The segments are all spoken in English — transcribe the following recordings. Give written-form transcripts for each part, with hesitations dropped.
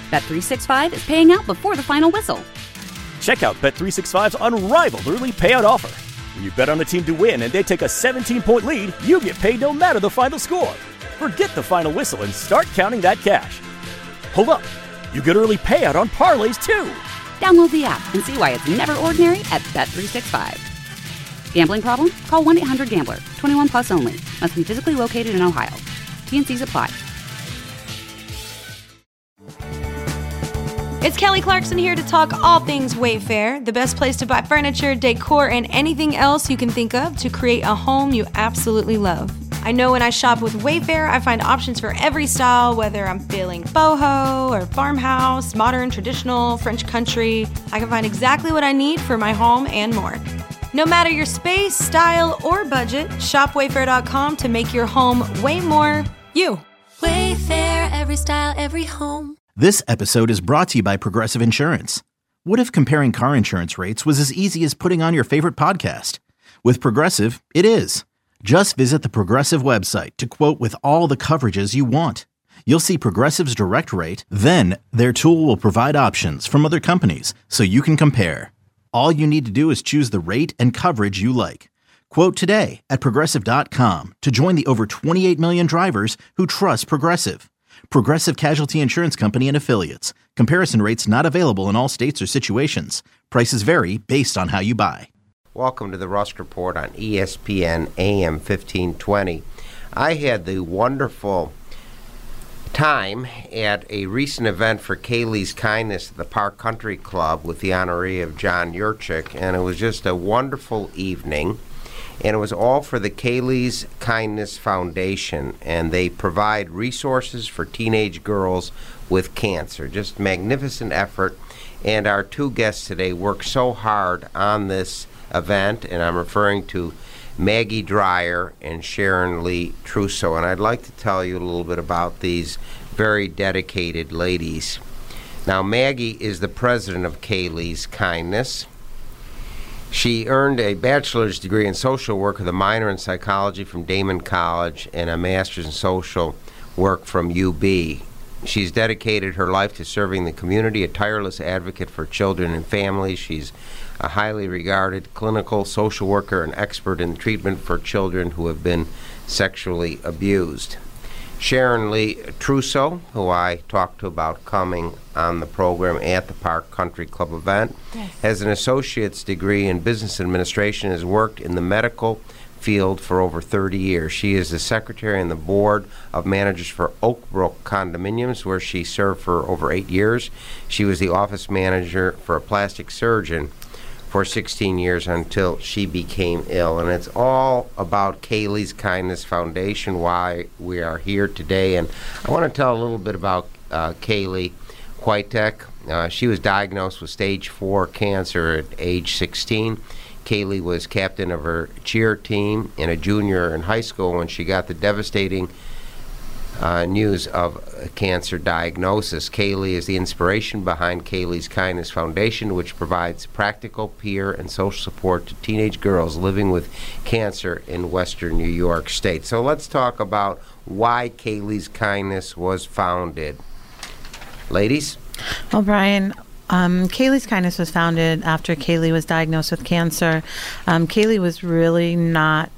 Bet365 is paying out before the final whistle. Check out Bet365's unrivaled early payout offer. When you bet on a team to win and they take a 17-point lead, you get paid no matter the final score. Forget the final whistle and start counting that cash. Hold up. You get early payout on parlays, too. Download the app and see why it's never ordinary at Bet365. Gambling problem? Call 1-800-GAMBLER. 21 plus only. Must be physically located in Ohio. T&Cs apply. It's Kelly Clarkson here to talk all things Wayfair, the best place to buy furniture, decor, and anything else you can think of to create a home you absolutely love. I know when I shop with Wayfair, I find options for every style, whether I'm feeling boho or farmhouse, modern, traditional, French country. I can find exactly what I need for my home and more. No matter your space, style, or budget, shop Wayfair.com to make your home way more you. Wayfair, every style, every home. This episode is brought to you by Progressive Insurance. What if comparing car insurance rates was as easy as putting on your favorite podcast? With Progressive, it is. Just visit the Progressive website to quote with all the coverages you want. You'll see Progressive's direct rate, then their tool will provide options from other companies so you can compare. All you need to do is choose the rate and coverage you like. Quote today at Progressive.com to join the over 28 million drivers who trust Progressive. Progressive Casualty Insurance Company and Affiliates. Comparison rates not available in all states or situations. Prices vary based on how you buy. Welcome to the Rust Report on ESPN AM 1520. I had the wonderful time at a recent event for Kaylee's Kindness at the Park Country Club with the honoree of John Yurchik, and it was just a wonderful evening. And it was all for the Kaylee's Kindness Foundation, and they provide resources for teenage girls with cancer. Just magnificent effort. And our two guests today worked so hard on this event, and I'm referring to Maggie Dreyer and Sharon Lee Trousseau. And I'd like to tell you a little bit about these very dedicated ladies. Now, Maggie is the president of Kaylee's Kindness. She earned a bachelor's degree in social work with a minor in psychology from Damon College and a master's in social work from UB. She's dedicated her life to serving the community, a tireless advocate for children and families. She's a highly regarded clinical social worker and expert in treatment for children who have been sexually abused. Sharon Lee Trousseau, who I talked to about coming on the program at the Park Country Club event, has an associate's degree in business administration and has worked in the medical field for over 30 years. She is the secretary on the board of managers for Oakbrook Condominiums, where she served for over 8 years. She was the office manager for a plastic surgeon for 16 years until she became ill. And it's all about Kaylee's Kindness Foundation, why we are here today. And I want to tell a little bit about Kaylee Kwiatek. She was diagnosed with stage 4 cancer at age 16. Kaylee was captain of her cheer team and a junior in high school when she got the devastating news of a cancer diagnosis. Kaylee is the inspiration behind Kaylee's Kindness Foundation, which provides practical peer and social support to teenage girls living with cancer in Western New York State. So let's talk about why Kaylee's Kindness was founded. Ladies? Well, Brian, Kaylee's Kindness was founded after Kaylee was diagnosed with cancer. Kaylee was really not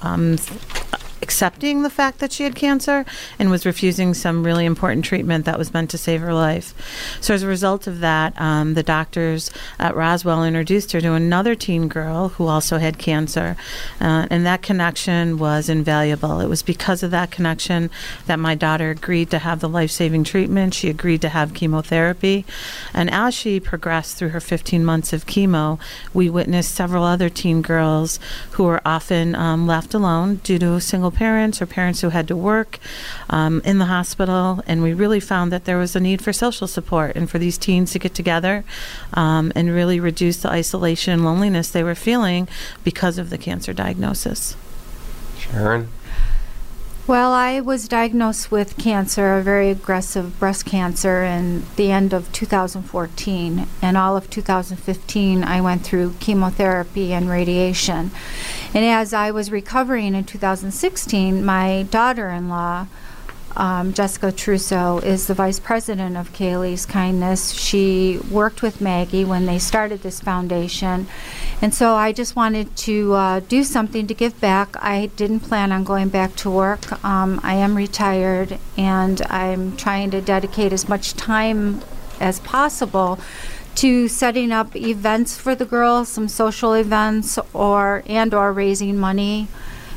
accepting the fact that she had cancer and was refusing some really important treatment that was meant to save her life. So as a result of that, the doctors at Roswell introduced her to another teen girl who also had cancer, and that connection was invaluable. It was because of that connection that my daughter agreed to have the life-saving treatment. She agreed to have chemotherapy, and as she progressed through her 15 months of chemo, we witnessed several other teen girls who were often left alone due to single parents or parents who had to work in the hospital, and we really found that there was a need for social support and for these teens to get together and really reduce the isolation and loneliness they were feeling because of the cancer diagnosis. Sharon? Well, I was diagnosed with cancer, a very aggressive breast cancer, in the end of 2014. And all of 2015, I went through chemotherapy and radiation. And as I was recovering in 2016, my daughter-in-law Jessica Trusso is the vice president of Kaylee's Kindness. She worked with Maggie when they started this foundation. And so I just wanted to do something to give back. I didn't plan on going back to work. I am retired, and I'm trying to dedicate as much time as possible to setting up events for the girls, some social events, or raising money,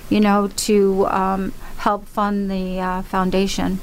to help fund the foundation.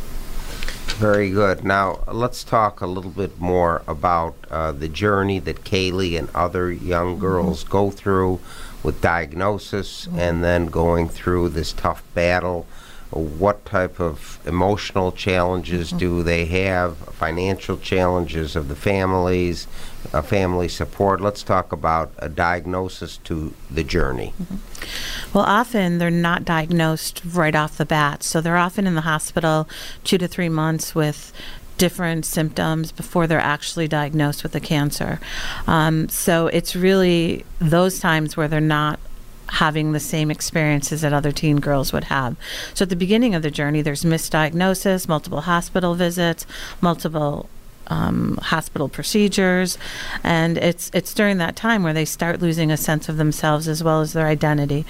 Very good. Now, let's talk a little bit more about the journey that Kaylee and other young girls go through with diagnosis and then going through this tough battle. What type of emotional challenges do they have, financial challenges of the families, family support? Let's talk about a diagnosis to the journey. Well, often they're not diagnosed right off the bat, so they're often in the hospital 2 to 3 months with different symptoms before they're actually diagnosed with the cancer. So it's really those times where they're not having the same experiences that other teen girls would have. So at the beginning of the journey, there's misdiagnosis, multiple hospital visits, multiple hospital procedures, and it's during that time where they start losing a sense of themselves as well as their identity.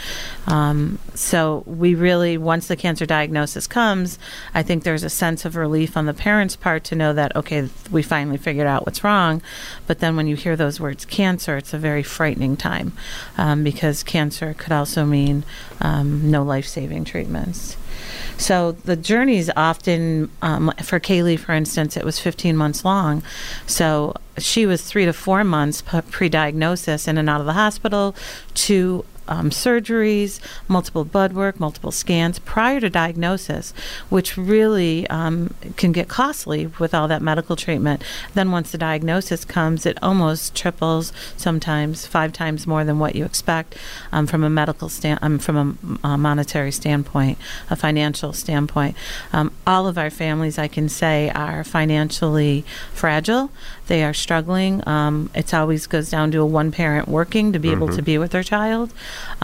So we really, once the cancer diagnosis comes, I think there's a sense of relief on the parents' part to know that, okay, we finally figured out what's wrong. But then when you hear those words cancer, it's a very frightening time, because cancer could also mean no life-saving treatments. So the journey is often, for Kaylee, for instance, it was 15 months long. So she was 3 to 4 months pre-diagnosis in and out of the hospital, to surgeries, multiple blood work, multiple scans prior to diagnosis, which really can get costly with all that medical treatment. Then once the diagnosis comes, it almost triples, sometimes 5 times more than what you expect from a medical from a monetary standpoint, a financial standpoint. All of our families, I can say, are financially fragile. They are struggling. It always goes down to a one parent working to be able to be with their child.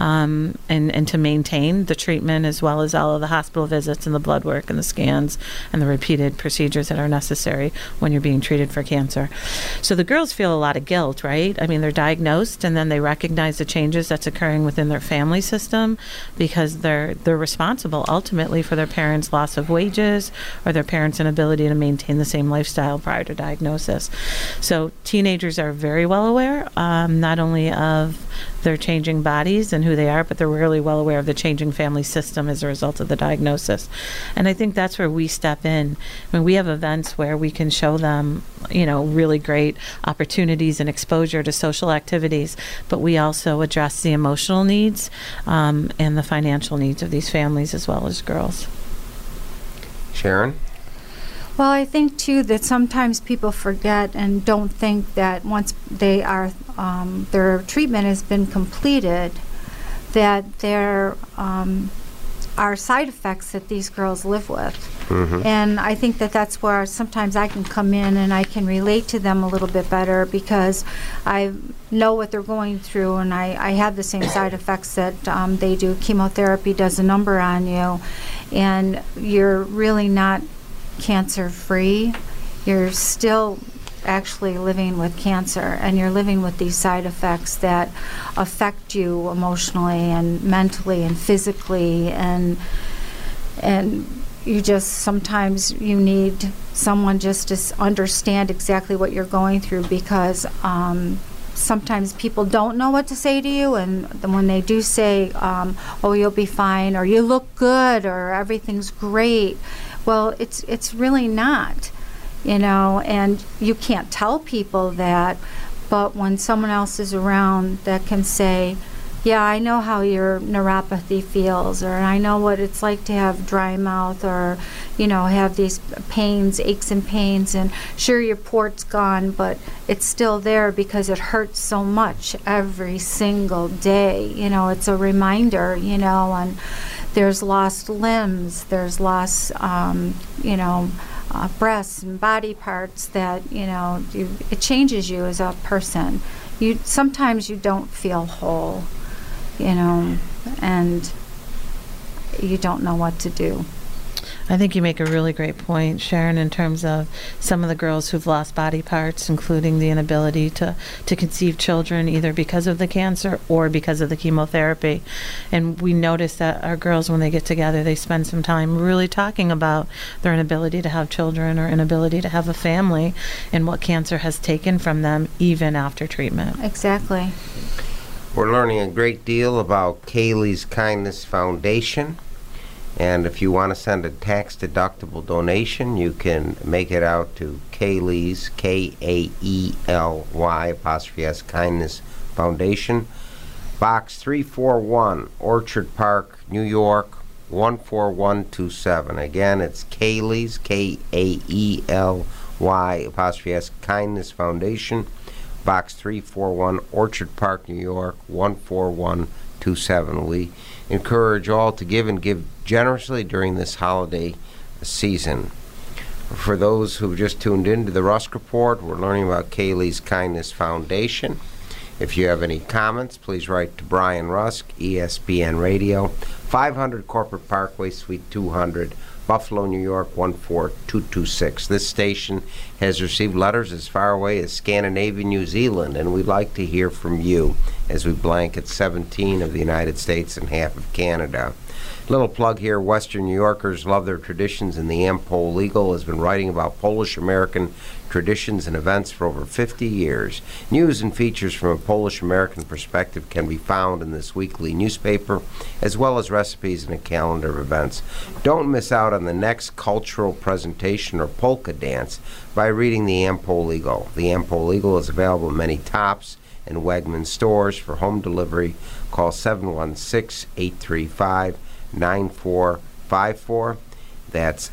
And to maintain the treatment as well as all of the hospital visits and the blood work and the scans and the repeated procedures that are necessary when you're being treated for cancer. So the girls feel a lot of guilt, right? I mean, they're diagnosed and then they recognize the changes that's occurring within their family system because they're responsible ultimately for their parents' loss of wages or their parents' inability to maintain the same lifestyle prior to diagnosis. So teenagers are very well aware, not only of their changing bodies and who they are, but they're really well aware of the changing family system as a result of the diagnosis. And I think that's where we step in. I mean, we have events where we can show them, really great opportunities and exposure to social activities, but we also address the emotional needs and the financial needs of these families as well as girls. Sharon? Well, I think, too, that sometimes people forget and don't think that once they are, their treatment has been completed, that there are side effects that these girls live with. And I think that that's where sometimes I can come in and I can relate to them a little bit better because I know what they're going through and I have the same side effects that they do. Chemotherapy does a number on you, and you're really not cancer-free. You're still actually living with cancer, and you're living with these side effects that affect you emotionally and mentally and physically, and you just sometimes you need someone just to understand exactly what you're going through because sometimes people don't know what to say to you, and when they do say, oh, you'll be fine, or you look good, or everything's great, well, it's really not, and you can't tell people that, but when someone else is around that can say, yeah, I know how your neuropathy feels, or I know what it's like to have dry mouth, or, have these pains, aches and pains, and sure, your port's gone, but it's still there because it hurts so much every single day. It's a reminder, and there's lost limbs, there's lost, breasts and body parts that, it changes you as a person. Sometimes you don't feel whole, and you don't know what to do. I think you make a really great point, Sharon, in terms of some of the girls who've lost body parts, including the inability to conceive children, either because of the cancer or because of the chemotherapy. And we notice that our girls, when they get together, they spend some time really talking about their inability to have children or inability to have a family and what cancer has taken from them even after treatment. Exactly. We're learning a great deal about Kaylee's Kindness Foundation. And if you want to send a tax-deductible donation, you can make it out to Kaylee's, K-A-E-L-Y', Kindness Foundation, Box 341, Orchard Park, New York, 14127. Again, it's Kaylee's, K-A-E-L-Y', Kindness Foundation, Box 341, Orchard Park, New York, 14127. We encourage all to give and give generously during this holiday season. For those who've just tuned in to the Rusk Report, we're learning about Kaylee's Kindness Foundation. If you have any comments, please write to Brian Rusk, ESPN Radio, 500 Corporate Parkway, Suite 200, Buffalo, New York, 14226. This station has received letters as far away as Scandinavia, New Zealand, and we'd like to hear from you as we blanket 17 of the United States and half of Canada. Little plug here, Western New Yorkers love their traditions, and the Am-Pol Eagle has been writing about Polish-American traditions and events for over 50 years. News and features from a Polish-American perspective can be found in this weekly newspaper, as well as recipes and a calendar of events. Don't miss out on the next cultural presentation or polka dance by reading the Am-Pol Eagle. The Am-Pol Eagle is available in many Tops and Wegmans stores. For home delivery, call 716-835-9454. That's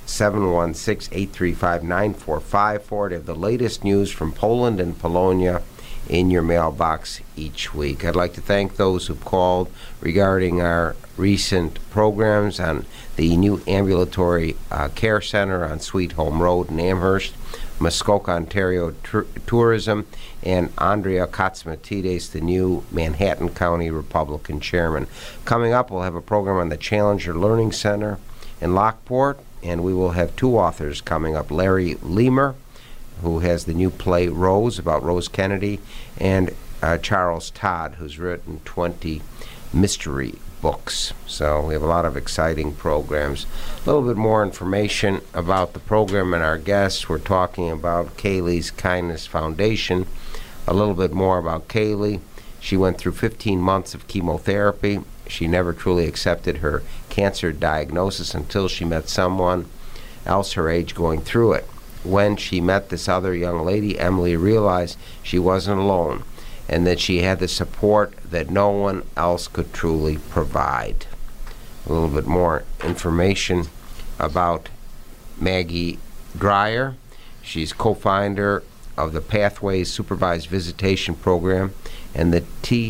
716-835-9454 to have the latest news from Poland and Polonia in your mailbox each week. I'd like to thank those who called regarding our recent programs on the new ambulatory care center on Sweet Home Road in Amherst, Muskoka, Ontario Tourism, and Andrea Katsmatides, the new Manhattan County Republican chairman. Coming up, we'll have a program on the Challenger Learning Center in Lockport, and we will have two authors coming up, Larry Lemer, who has the new play Rose, about Rose Kennedy, and Charles Todd, who's written 20 mystery books. So we have a lot of exciting programs. A little bit more information about the program and our guests. We're talking about Kaylee's Kindness Foundation. A little bit more about Kaylee. She went through 15 months of chemotherapy. She never truly accepted her cancer diagnosis until she met someone else her age going through it. When she met this other young lady, Emily realized she wasn't alone and that she had the support that no one else could truly provide. A little bit more information about Maggie Dreyer. She's co-founder of the Pathways Supervised Visitation Program and the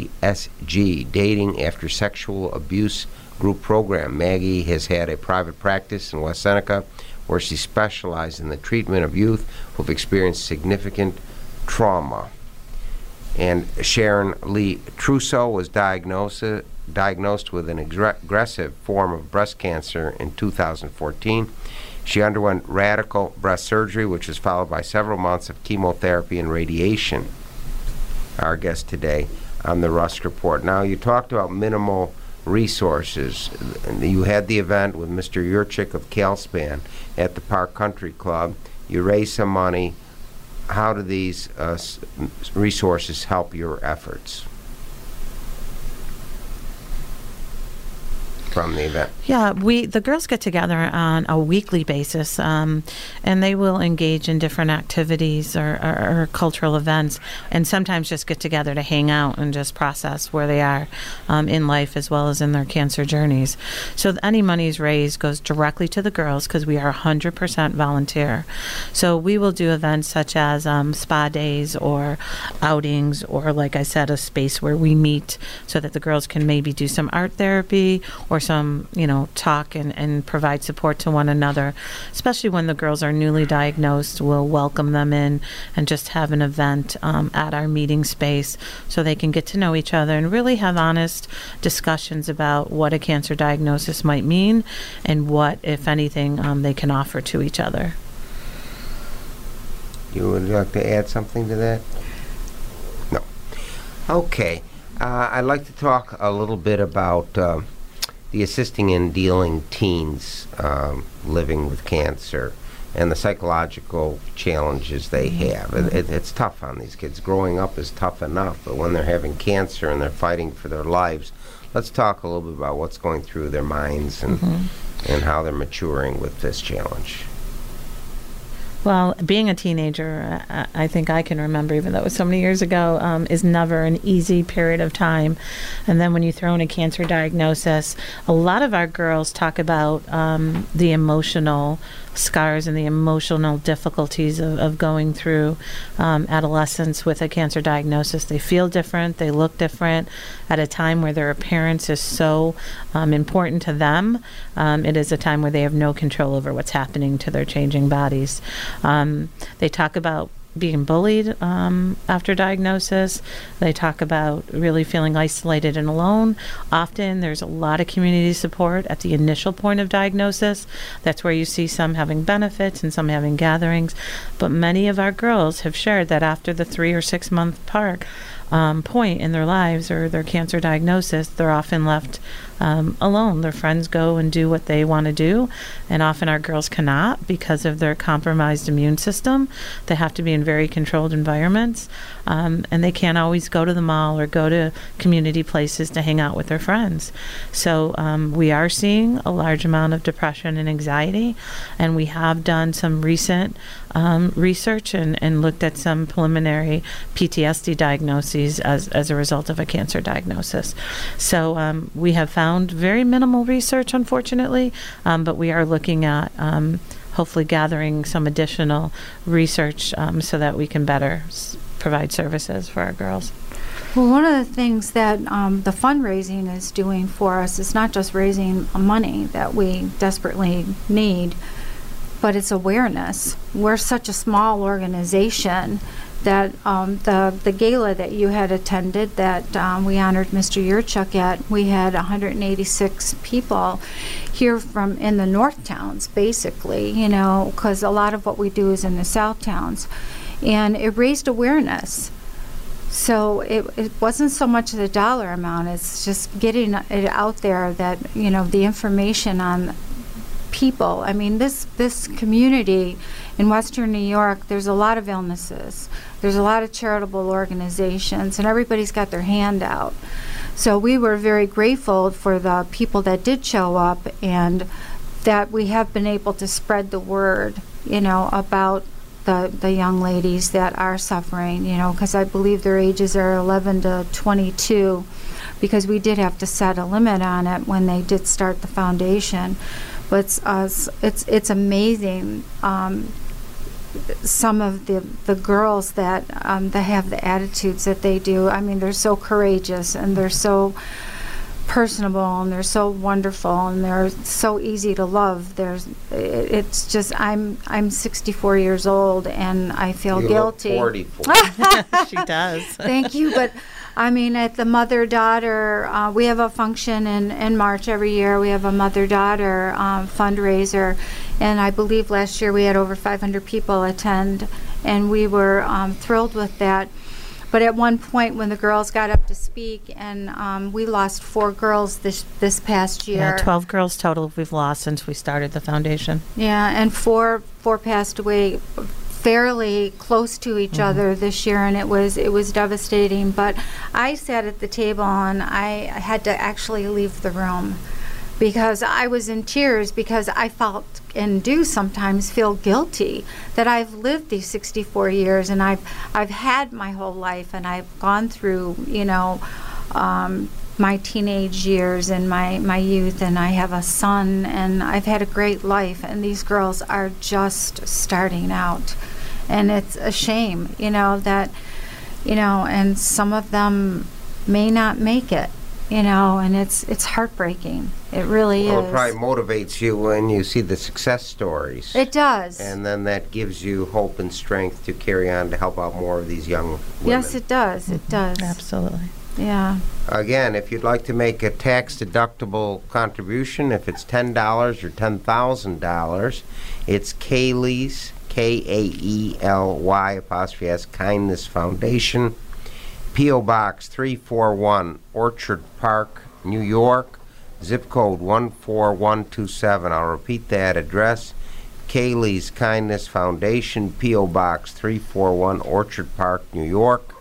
TSG, Dating After Sexual Abuse Group Program. Maggie has had a private practice in West Seneca where she specialized in the treatment of youth who have experienced significant trauma. And Sharon Lee Trousseau was diagnosed with an aggressive form of breast cancer in 2014. She underwent radical breast surgery, which was followed by several months of chemotherapy and radiation. Our guest today on the Rusk Report. Now, you talked about minimal resources. You had the event with Mr. Yurchik of Calspan at the Park Country Club. You raised some money. How do these resources help your efforts from the event? Yeah, the girls get together on a weekly basis, and they will engage in different activities or cultural events, and sometimes just get together to hang out and just process where they are in life as well as in their cancer journeys. So any monies raised goes directly to the girls because we are 100% volunteer. So we will do events such as spa days or outings, or like I said, a space where we meet so that the girls can maybe do some art therapy or some, talk and provide support to one another, especially when the girls are newly diagnosed. We'll welcome them in and just have an event at our meeting space so they can get to know each other and really have honest discussions about what a cancer diagnosis might mean and what, if anything, they can offer to each other. You would like to add something to that? No. Okay. I'd like to talk a little bit about the assisting in dealing teens living with cancer and the psychological challenges they have. It's tough on these kids. Growing up is tough enough, but when they're having cancer and they're fighting for their lives, let's talk a little bit about what's going through their minds and how they're maturing with this challenge. Well, being a teenager, I think I can remember, even though it was so many years ago, is never an easy period of time. And then when you throw in a cancer diagnosis, a lot of our girls talk about the emotional scars and the emotional difficulties of going through adolescence with a cancer diagnosis. They feel different, they look different at a time where their appearance is so important to them. It is a time where they have no control over what's happening to their changing bodies. They talk about being bullied after diagnosis. They talk about really feeling isolated and alone. Often there's a lot of community support at the initial point of diagnosis. That's where you see some having benefits and some having gatherings. But many of our girls have shared that after the 3 or 6 month point in their lives or their cancer diagnosis, they're often left alone. Their friends go and do what they want to do, and often our girls cannot because of their compromised immune system. They have to be in very controlled environments, and they can't always go to the mall or go to community places to hang out with their friends. So we are seeing a large amount of depression and anxiety, and we have done some recent research and looked at some preliminary PTSD diagnoses as a result of a cancer diagnosis. So we have found very minimal research, unfortunately, but we are looking at hopefully gathering some additional research so that we can better provide services for our girls. Well, one of the things that the fundraising is doing for us is not just raising money that we desperately need, but it's awareness. We're such a small organization that the gala that you had attended, that we honored Mr. Yurchuk at, we had 186 people here from in the north towns, basically, because a lot of what we do is in the south towns. And it raised awareness. So it wasn't so much the dollar amount, it's just getting it out there that, the information on people. I mean, this community in Western New York, there's a lot of illnesses. There's a lot of charitable organizations, and everybody's got their hand out. So we were very grateful for the people that did show up, and that we have been able to spread the word, about the young ladies that are suffering, because I believe their ages are 11 to 22, because we did have to set a limit on it when they did start the foundation. But it's amazing. Some of the girls that have the attitudes that they do. I mean, they're so courageous and they're so personable and they're so wonderful and they're so easy to love. It's just I'm 64 years old and I feel guilty. You look 44. She does. Thank you, but I mean, at the mother-daughter, we have a function in March every year. We have a mother-daughter fundraiser, and I believe last year we had over 500 people attend, and we were thrilled with that. But at one point, when the girls got up to speak, and we lost 4 girls this past year. Yeah, 12 girls total we've lost since we started the foundation. Yeah, and four passed away fairly close to each other this year, and it was devastating. But I sat at the table and I had to actually leave the room because I was in tears, because I felt and do sometimes feel guilty that I've lived these 64 years and I've had my whole life, and I've gone through my teenage years and my youth, and I have a son, and I've had a great life, and these girls are just starting out. And it's a shame, that, and some of them may not make it, and it's heartbreaking. It really Well, is. it probably motivates you when you see the success stories. It does. And then that gives you hope and strength to carry on to help out more of these young women. Yes, it does. It does. Absolutely. Yeah. Again, if you'd like to make a tax-deductible contribution, if it's $10 or $10,000, it's Kaylee's, Kaely', Kindness Foundation, P.O. Box 341, Orchard Park, New York, zip code 14127. I'll repeat that address. Kaylee's Kindness Foundation, P.O. Box 341, Orchard Park, New York,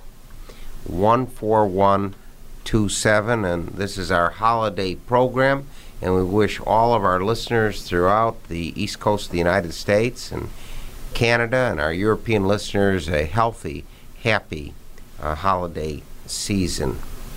14127. And this is our holiday program, and we wish all of our listeners throughout the East Coast of the United States and Canada and our European listeners a healthy, happy holiday season.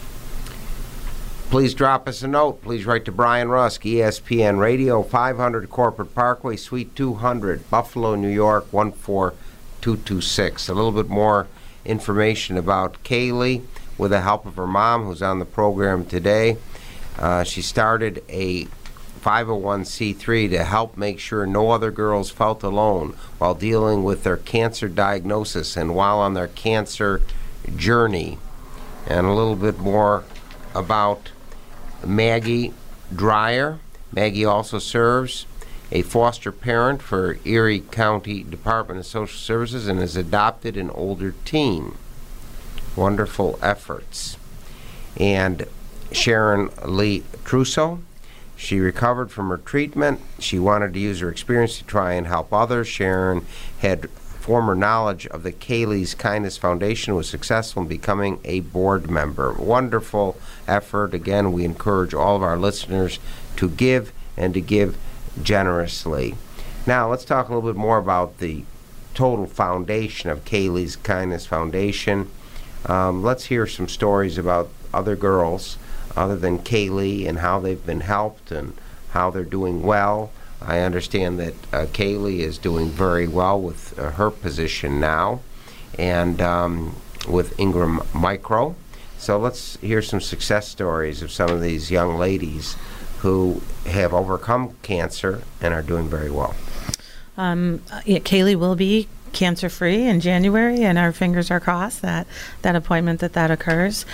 Please drop us a note. Please write to Brian Rusk, ESPN Radio, 500 Corporate Parkway, Suite 200, Buffalo, New York, 14226. A little bit more information about Kaylee with the help of her mom, who's on the program today. She started a 501c3 to help make sure no other girls felt alone while dealing with their cancer diagnosis and while on their cancer journey. And a little bit more about Maggie Dreyer. Maggie also serves a foster parent for Erie County Department of Social Services and has adopted an older teen. Wonderful efforts. And Sharon Lee Trusso. She recovered from her treatment. She wanted to use her experience to try and help others. Sharon had former knowledge of the Kaylee's Kindness Foundation, was successful in becoming a board member. Wonderful effort. Again, we encourage all of our listeners to give and to give generously. Now, let's talk a little bit more about the total foundation of Kaylee's Kindness Foundation. Let's hear some stories about other girls other than Kaylee and how they've been helped and how they're doing well. I understand that Kaylee is doing very well with her position now and with Ingram Micro. So let's hear some success stories of some of these young ladies who have overcome cancer and are doing very well. Kaylee will be cancer-free in January, and our fingers are crossed that appointment that occurs.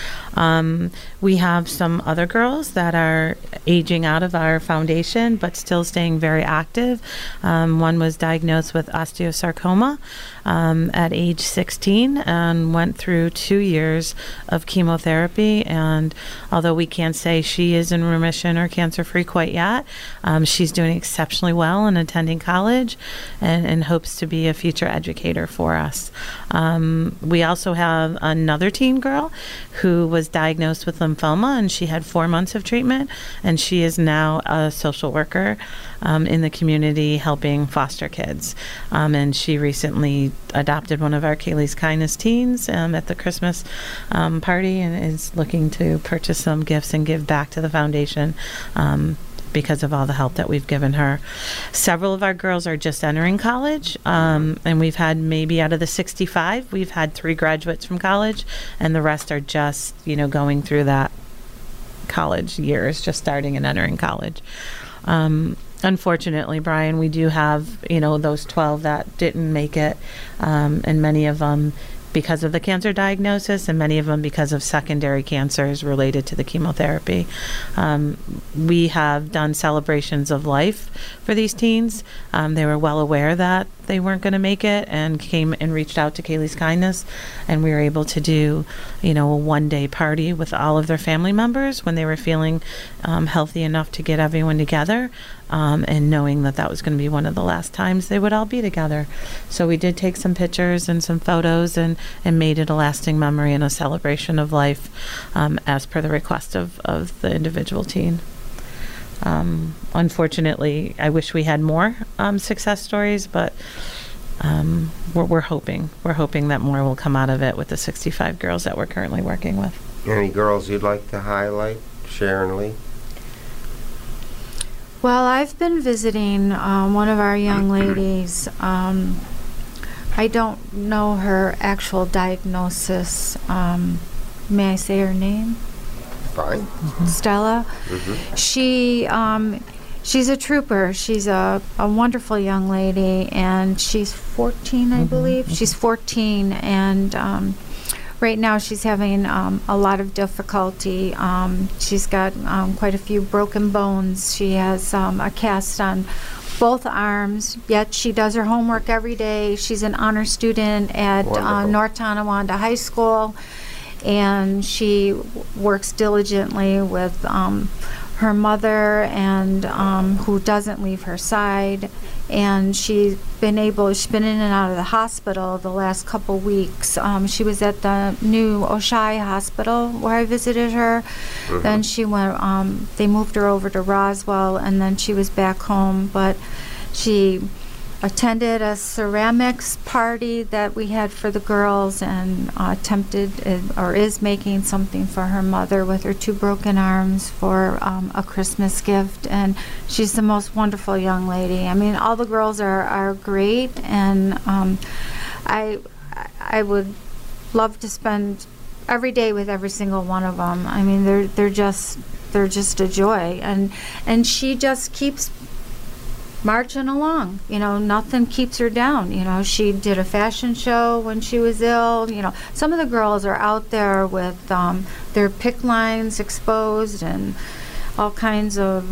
We have some other girls that are aging out of our foundation but still staying very active. One was diagnosed with osteosarcoma at age 16 and went through 2 years of chemotherapy, and although we can't say she is in remission or cancer-free quite yet, she's doing exceptionally well and attending college and hopes to be a future educator for us. We also have another teen girl who was diagnosed with lymphoma, and she had 4 months of treatment, and she is now a social worker in the community helping foster kids. And she recently adopted one of our Kaylee's Kindness teens at the Christmas party and is looking to purchase some gifts and give back to the foundation because of all the help that we've given her. Several of our girls are just entering college, and we've had maybe out of the 65, we've had 3 graduates from college, and the rest are just, going through that college years, just starting and entering college. Unfortunately, Brian, we do have, those 12 that didn't make it, and many of them because of the cancer diagnosis, and many of them because of secondary cancers related to the chemotherapy. We have done celebrations of life for these teens. They were well aware that they weren't going to make it and came and reached out to Kaylee's Kindness, and we were able to do, a one-day party with all of their family members when they were feeling healthy enough to get everyone together, and knowing that was going to be one of the last times they would all be together. So we did take some pictures and some photos and made it a lasting memory and a celebration of life, as per the request of the individual teen. Unfortunately, I wish we had more success stories, but we're hoping that more will come out of it with the 65 girls that we're currently working with. Any girls you'd like to highlight, Sharon Lee? Well, I've been visiting one of our young ladies. I don't know her actual diagnosis. May I say her name? Fine. Stella. She's a trooper. She's a wonderful young lady, and she's 14, I believe. She's 14, and right now she's having a lot of difficulty. She's got quite a few broken bones. She has a cast on both arms, yet she does her homework every day. She's an honor student at North Tonawanda High School, and she works diligently with her mother, and who doesn't leave her side. And she's been in and out of the hospital the last couple weeks. She was at the new Oshai Hospital where I visited her. Then she went, they moved her over to Roswell, and then she was back home. But she attended a ceramics party that we had for the girls, and is making something for her mother with her 2 broken arms for a Christmas gift. And she's the most wonderful young lady. I mean, all the girls are great, and I would love to spend every day with every single one of them. I mean, they're just a joy, and she just keeps marching along. Nothing keeps her down. She did a fashion show when she was ill. Some of the girls are out there with their PICC lines exposed and all kinds of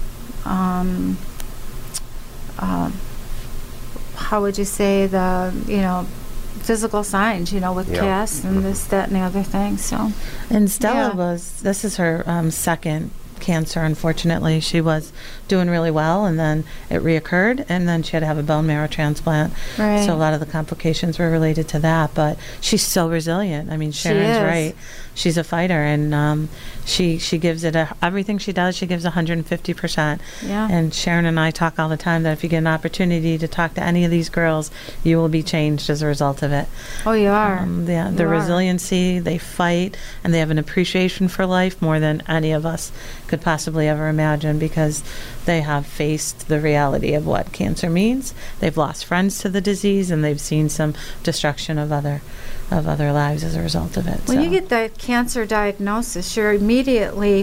how would you say, the physical signs, with casts and this, that, and the other thing. So, and Stella this is her second cancer. Unfortunately, she was doing really well, and then it reoccurred, and then she had to have a bone marrow transplant. Right. So a lot of the complications were related to that, but she's so resilient. I mean, Sharon's right. She's a fighter, and she gives it everything she does. She gives 150%. Yeah. And Sharon and I talk all the time that if you get an opportunity to talk to any of these girls, you will be changed as a result of it. Oh, you are. The resiliency, they fight, and they have an appreciation for life more than any of us could possibly ever imagine, because they have faced the reality of what cancer means. They've lost friends to the disease, and they've seen some destruction of other lives as a result of it. When you get the cancer diagnosis, you're immediately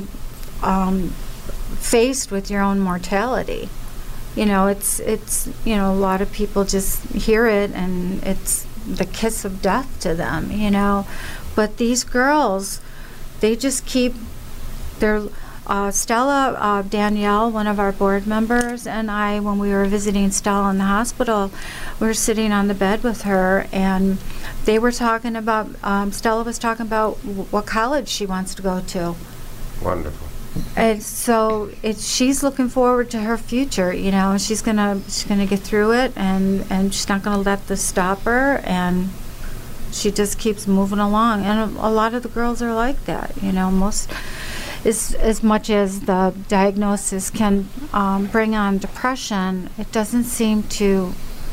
faced with your own mortality. It's a lot of people just hear it, and it's the kiss of death to them, But these girls, they just keep their Stella, Danielle, one of our board members, and I, when we were visiting Stella in the hospital, we were sitting on the bed with her, and they were talking about, Stella was talking about what college she wants to go to. Wonderful. And so she's looking forward to her future, she's gonna get through it, and she's not gonna let this stop her, and she just keeps moving along. And a lot of the girls are like that, most. As much as the diagnosis can bring on depression, they don't seem to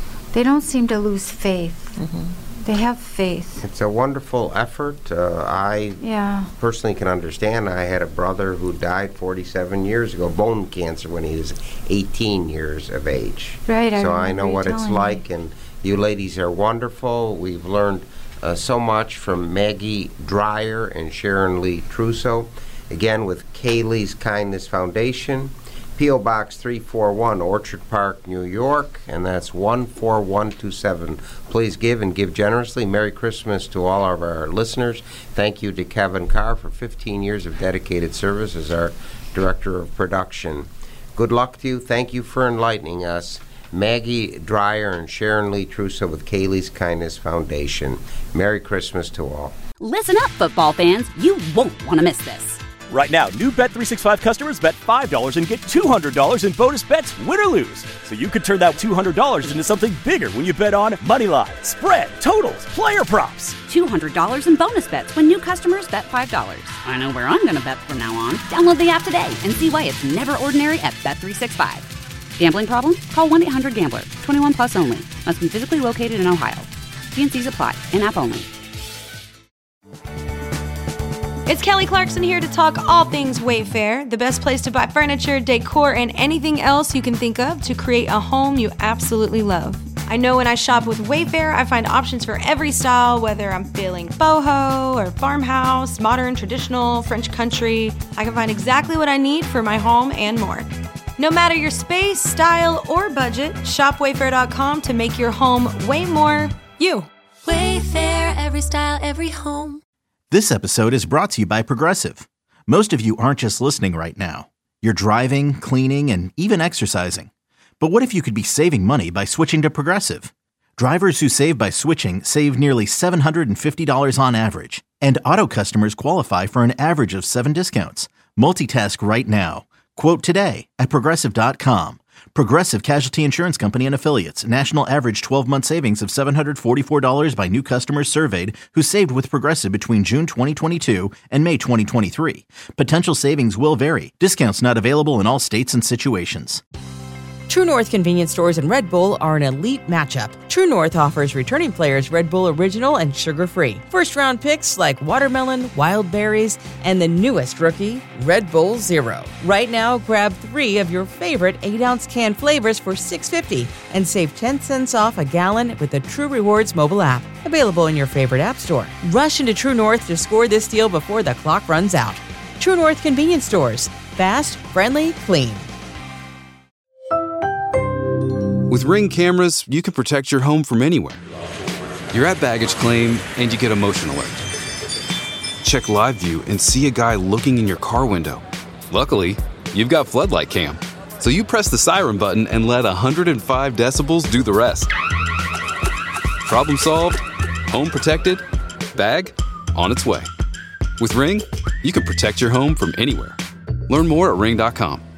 lose faith. They have faith. It's a wonderful effort. I personally can understand. I had a brother who died 47 years ago, bone cancer, when he was 18 years of age. Right. So I know what it's like, and you ladies are wonderful. We've learned so much from Maggie Dreyer and Sharon Lee Trousseau. Again, with Kaylee's Kindness Foundation, P.O. Box 341, Orchard Park, New York, and that's 14127. Please give, and give generously. Merry Christmas to all of our listeners. Thank you to Kevin Carr for 15 years of dedicated service as our Director of Production. Good luck to you. Thank you for enlightening us. Maggie Dreyer and Sharon Lee Trousseau with Kaylee's Kindness Foundation. Merry Christmas to all. Listen up, football fans. You won't want to miss this. Right now, new Bet365 customers bet $5 and get $200 in bonus bets, win or lose. So you could turn that $200 into something bigger when you bet on moneyline, spread, totals, player props. $200 in bonus bets when new customers bet $5. I know where I'm going to bet from now on. Download the app today and see why it's never ordinary at Bet365. Gambling problem? Call 1-800-GAMBLER. 21 plus only. Must be physically located in Ohio. T&Cs apply. In-app only. It's Kelly Clarkson here to talk all things Wayfair, the best place to buy furniture, decor, and anything else you can think of to create a home you absolutely love. I know when I shop with Wayfair, I find options for every style, whether I'm feeling boho or farmhouse, modern, traditional, French country. I can find exactly what I need for my home and more. No matter your space, style, or budget, shop Wayfair.com to make your home way more you. Wayfair, every style, every home. This episode is brought to you by Progressive. Most of you aren't just listening right now. You're driving, cleaning, and even exercising. But what if you could be saving money by switching to Progressive? Drivers who save by switching save nearly $750 on average. And auto customers qualify for an average of 7 discounts. Multitask right now. Quote today at Progressive.com. Progressive Casualty Insurance Company and Affiliates. National average 12-month savings of $744 by new customers surveyed who saved with Progressive between June 2022 and May 2023. Potential savings will vary. Discounts not available in all states and situations. True North convenience stores and Red Bull are an elite matchup. True North offers returning players Red Bull Original and sugar-free. First-round picks like watermelon, wild berries, and the newest rookie, Red Bull Zero. Right now, grab 3 of your favorite 8-ounce can flavors for $6.50 and save 10 cents off a gallon with the True Rewards mobile app. Available in your favorite app store. Rush into True North to score this deal before the clock runs out. True North convenience stores. Fast, friendly, clean. With Ring cameras, you can protect your home from anywhere. You're at baggage claim, and you get a motion alert. Check live view and see a guy looking in your car window. Luckily, you've got Floodlight Cam, so you press the siren button and let 105 decibels do the rest. Problem solved, home protected, bag on its way. With Ring, you can protect your home from anywhere. Learn more at ring.com.